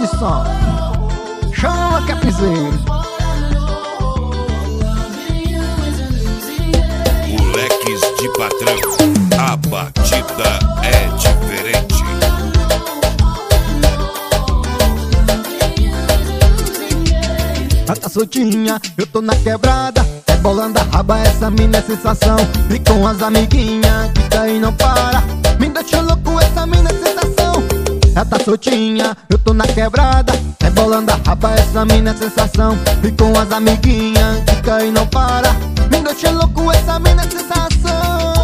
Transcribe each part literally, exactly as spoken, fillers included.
de som. Chama que é piseiro. Moleques de patrão, a batida é diferente. Ela tá soltinha, eu tô na quebrada, rebolando a raba, essa mina é sensação. E com as amiguinhas, que tá aí não para, me deixa louco, essa mina é sensação. Ela tá soltinha, eu tô na quebrada, rebolando a raba, essa mina é sensação. E com as amiguinhas, que tá aí não para, me deixa louco, essa mina é sensação.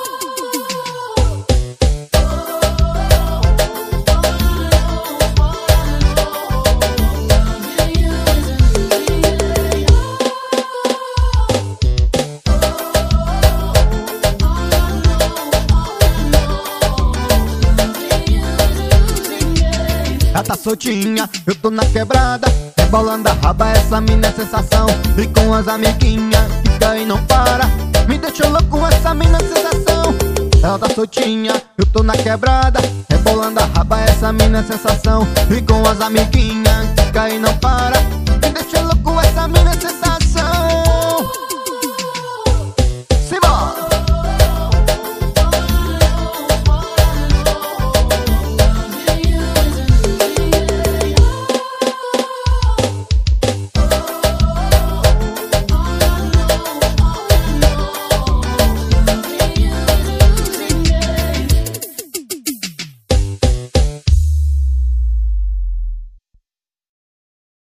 Ela tá soltinha, eu tô na quebrada, rebolando a raba, essa mina é sensação. E com as amiguinhas, fica aí não para, me deixa louco, essa mina é sensação. Ela tá soltinha, eu tô na quebrada, rebolando a raba, essa mina é sensação. E com as amiguinhas, fica aí não para, me deixa louco, essa mina é sensação.